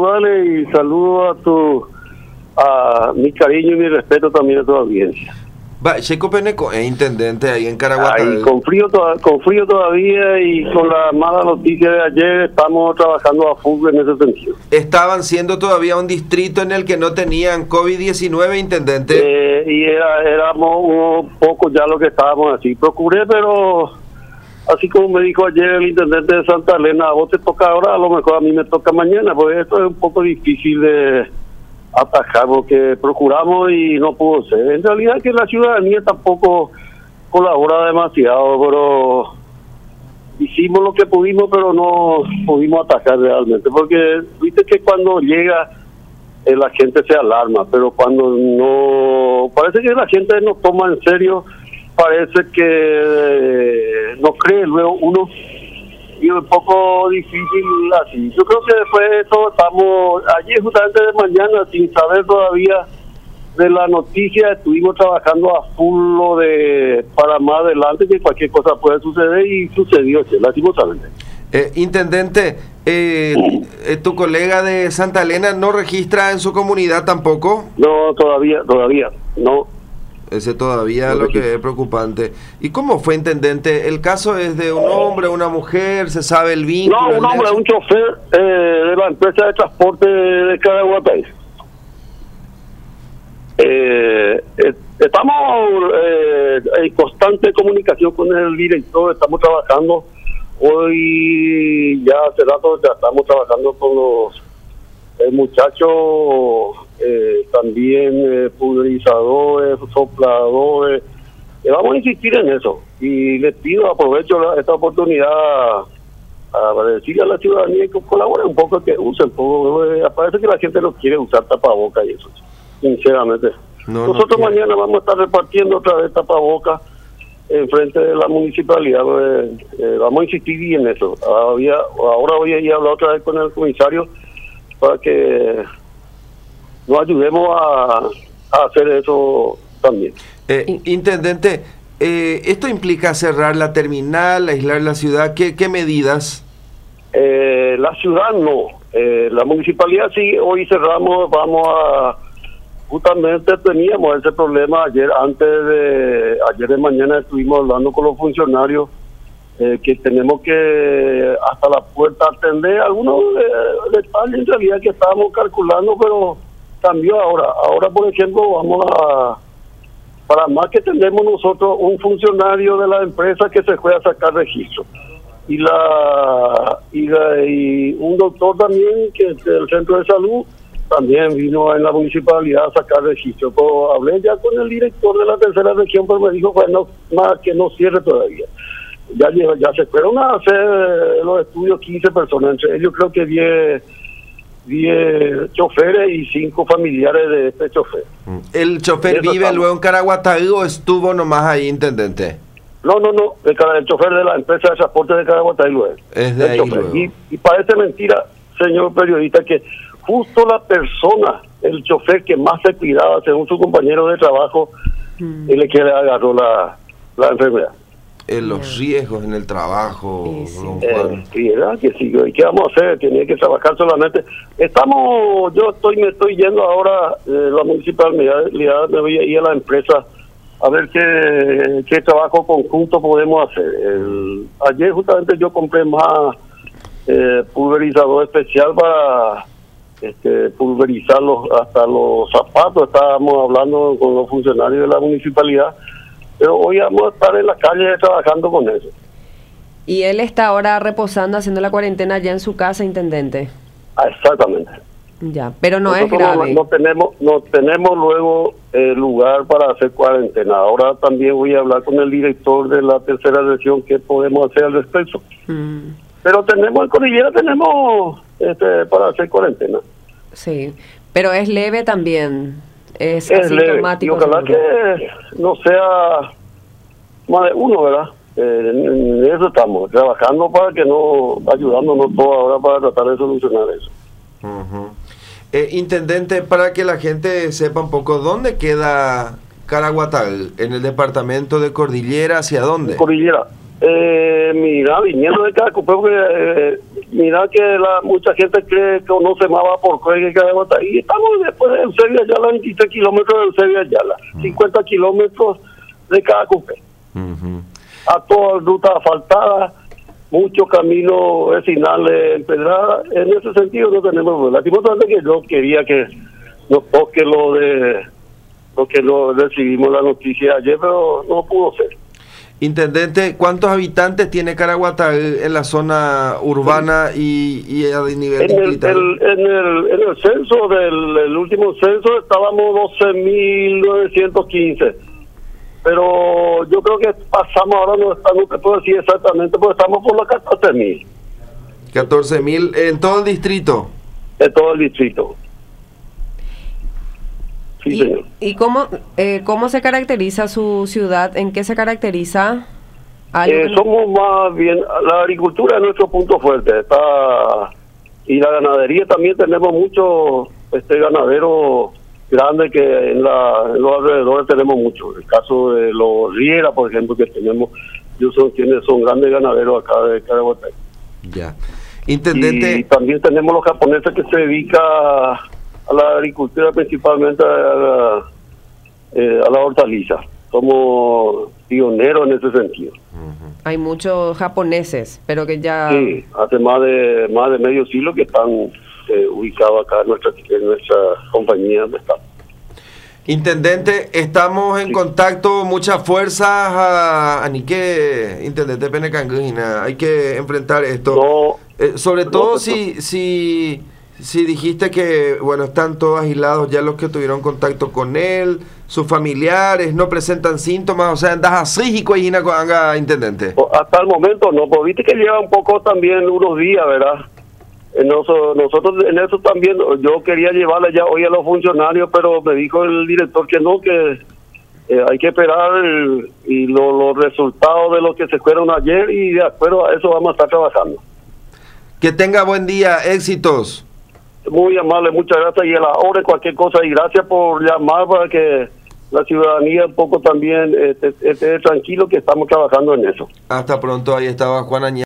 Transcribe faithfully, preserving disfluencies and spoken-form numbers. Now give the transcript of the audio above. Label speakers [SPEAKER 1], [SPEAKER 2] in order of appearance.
[SPEAKER 1] saludarle y saludo a tu, a mi cariño y mi respeto también a tu audiencia.
[SPEAKER 2] Va, Checo Peneco es intendente ahí en Caraguatay.
[SPEAKER 1] Con frío, to- con frío todavía y con la mala noticia de ayer estamos trabajando a full en ese sentido.
[SPEAKER 2] Estaban siendo todavía un distrito en el que no tenían COVID diecinueve, intendente.
[SPEAKER 1] Eh, y era, éramos unos pocos ya lo que estábamos así. Procuré, pero así como me dijo ayer el intendente de Santa Elena, a vos te toca ahora, a lo mejor a mí me toca mañana, porque esto es un poco difícil de atajar, porque procuramos y no pudo ser. En realidad que la ciudadanía tampoco colabora demasiado, pero hicimos lo que pudimos, pero no pudimos atacar realmente, porque viste que cuando llega eh, la gente se alarma, pero cuando no, parece que la gente no toma en serio, parece que eh, no cree luego uno, y es un poco difícil así. Yo creo que después de eso estamos, ayer justamente de mañana, sin saber todavía de la noticia, estuvimos trabajando a full lo de, para más adelante, que cualquier cosa puede suceder, y sucedió, che, lastimosamente.
[SPEAKER 2] Eh, intendente, eh, eh, ¿tu colega de Santa Elena no registra en su comunidad tampoco?
[SPEAKER 1] No, todavía, todavía, no.
[SPEAKER 2] Ese todavía es
[SPEAKER 1] No
[SPEAKER 2] lo que
[SPEAKER 1] registra.
[SPEAKER 2] es preocupante. ¿Y cómo fue, intendente? ¿El caso es de un hombre, una mujer? ¿Se sabe el vínculo?
[SPEAKER 1] No, un
[SPEAKER 2] el
[SPEAKER 1] hombre,
[SPEAKER 2] nexo?
[SPEAKER 1] un chofer eh, de la empresa de transporte de Caraguatay. Eh, eh, estamos eh, en constante comunicación con el director, estamos trabajando. Hoy ya hace rato ya estamos trabajando con los eh, muchachos, eh, también eh, pulverizadores, sopladores. Eh, vamos a insistir en eso y les pido, aprovecho la, esta oportunidad para decirle a la ciudadanía que colabore un poco, que use un poco. Eh, parece que la gente no quiere usar tapabocas y eso, sinceramente.
[SPEAKER 2] No,
[SPEAKER 1] Nosotros
[SPEAKER 2] no quiere.
[SPEAKER 1] mañana vamos a estar repartiendo otra vez tapabocas en frente de la municipalidad. Eh, eh, vamos a insistir en eso. Había, ahora voy a ir a hablar otra vez con el comisario para que nos ayudemos a, a hacer eso también.
[SPEAKER 2] Eh, intendente, eh, ¿esto implica cerrar la terminal, aislar la ciudad? ¿Qué, qué medidas?
[SPEAKER 1] Eh, la ciudad no. Eh, la municipalidad sí, hoy cerramos, vamos a... Justamente teníamos ese problema ayer, antes de ayer de mañana estuvimos hablando con los funcionarios eh, que tenemos que hasta la puerta atender algunos eh, detalles en realidad que estábamos calculando, pero cambió ahora. Ahora, por ejemplo, vamos a, para más que tenemos nosotros un funcionario de la empresa que se fue a sacar registro. Y la y, la, y un doctor también que es del centro de salud también vino en la municipalidad a sacar registro. Pero hablé ya con el director de la tercera región, pero me dijo bueno, más que no cierre todavía. Ya lleva, ya se fueron a hacer los estudios quince personas, entre ellos creo que diez, diez choferes y cinco familiares de este chofer.
[SPEAKER 2] ¿El chofer
[SPEAKER 1] Eso
[SPEAKER 2] vive
[SPEAKER 1] estamos.
[SPEAKER 2] luego en Caraguatay o estuvo nomás ahí, intendente?
[SPEAKER 1] No, no, no, el, cara- el chofer de la empresa de transporte de Caraguatay lo es.
[SPEAKER 2] Es de
[SPEAKER 1] El
[SPEAKER 2] ahí
[SPEAKER 1] chofer.
[SPEAKER 2] luego.
[SPEAKER 1] Y, y parece mentira, señor periodista, que justo la persona, el chofer que más se cuidaba, según su compañero de trabajo,
[SPEAKER 3] Mm.
[SPEAKER 1] él es que le agarró la, la enfermedad.
[SPEAKER 2] Eh, los riesgos en el trabajo,
[SPEAKER 3] Sí, sí.
[SPEAKER 2] don
[SPEAKER 1] Eh,
[SPEAKER 2] Juan.
[SPEAKER 1] sí, ¿verdad? Que sí, ¿y qué vamos a hacer? Tenía que trabajar solamente. Estamos, yo estoy, me estoy yendo ahora, eh, la municipalidad, me voy a ir a la empresa a ver qué, qué trabajo conjunto podemos hacer. El, ayer justamente yo compré más eh, pulverizador especial para este, pulverizar los, hasta los zapatos. Estábamos hablando con los funcionarios de la municipalidad, pero hoy vamos a estar en la calle trabajando con eso.
[SPEAKER 3] Y él está ahora reposando, haciendo la cuarentena allá en su casa, intendente.
[SPEAKER 1] Ah, exactamente.
[SPEAKER 3] Ya, pero no
[SPEAKER 1] Nosotros
[SPEAKER 3] es grave.
[SPEAKER 1] No, no tenemos, no tenemos luego eh, lugar para hacer cuarentena. Ahora también voy a hablar con el director de la tercera región qué podemos hacer al respecto.
[SPEAKER 3] Mm,
[SPEAKER 1] Pero tenemos en Cordillera tenemos este, para hacer cuarentena.
[SPEAKER 3] sí, pero es leve también. Es,
[SPEAKER 1] Es leve y
[SPEAKER 3] asintomático.
[SPEAKER 1] ojalá
[SPEAKER 3] seguro.
[SPEAKER 1] que no sea más de uno, ¿verdad? Eh, en eso estamos trabajando para que no, ayudándonos todos ahora para tratar de solucionar eso.
[SPEAKER 2] Ujú. Eh, intendente, para que la gente sepa un poco, ¿dónde queda Caraguatay? ¿En el departamento de Cordillera? ¿Hacia dónde?
[SPEAKER 1] Cordillera. Eh, mira, viniendo de Cacupé, porque eh, mira que la mucha gente cree que conoce más Vaporcué que Caraguatay. Y estamos después de Eusebio Ayala, veintitrés kilómetros de Eusebio Ayala, uh-huh. cincuenta kilómetros de cada cupé. Uh-huh. A toda ruta asfaltada, muchos caminos vecinales empedradas. En ese sentido no tenemos. Lastimosamente que yo quería que nos toque lo de lo que no recibimos la noticia ayer, pero no pudo ser.
[SPEAKER 2] Intendente, ¿cuántos habitantes tiene Caraguatay en la zona urbana y, y a nivel
[SPEAKER 1] en el, el, en el en el censo del el último censo estábamos doce mil novecientos quince, pero yo creo que pasamos ahora, no, está, no te puedo decir exactamente, porque estamos por los catorce mil.
[SPEAKER 2] catorce mil en todo el distrito.
[SPEAKER 1] En todo el distrito. Sí,
[SPEAKER 3] ¿Y,
[SPEAKER 1] señor.
[SPEAKER 3] ¿y cómo, eh, cómo se caracteriza su ciudad? ¿En qué se caracteriza?
[SPEAKER 1] Eh, no... Somos más bien, la agricultura es nuestro punto fuerte, está y la ganadería también. Tenemos muchos este ganaderos grandes que en, la, en los alrededores tenemos mucho. El caso de los Riera, por ejemplo, que tenemos, ellos son quienes son grandes ganaderos acá de Caraguatay.
[SPEAKER 2] Ya. Intendente.
[SPEAKER 1] Y también tenemos los japoneses que se dedican a la agricultura, principalmente a la, eh, a la hortaliza. Somos pioneros en ese sentido.
[SPEAKER 3] Uh-huh. Hay muchos japoneses, pero que ya...
[SPEAKER 1] Sí, hace más de más de medio siglo que están eh, ubicados acá en nuestra, en nuestra compañía donde estamos.
[SPEAKER 2] Intendente, estamos en sí. contacto, muchas fuerzas a, a Nique, Intendente Penecangüina, hay que enfrentar esto.
[SPEAKER 1] No,
[SPEAKER 2] eh, sobre
[SPEAKER 1] no,
[SPEAKER 2] todo
[SPEAKER 1] no,
[SPEAKER 2] si... si Si dijiste que, bueno, están todos aislados ya los que tuvieron contacto con él, sus familiares, no presentan síntomas, o sea, andas así y coyina con anga, intendente.
[SPEAKER 1] Hasta el momento no, pues viste que lleva un poco también unos días, ¿verdad? Nosotros, nosotros en eso también, yo quería llevarle ya hoy a los funcionarios, pero me dijo el director que no, que eh, hay que esperar el, y lo, los resultados de los que se fueron ayer, y de acuerdo a eso vamos a estar trabajando.
[SPEAKER 2] Que tenga buen día, éxitos.
[SPEAKER 1] Muy amable, muchas gracias, y a la hora de cualquier cosa, y gracias por llamar para que la ciudadanía un poco también esté, esté tranquilo, que estamos trabajando en eso.
[SPEAKER 2] Hasta pronto, ahí estaba Juan Añez.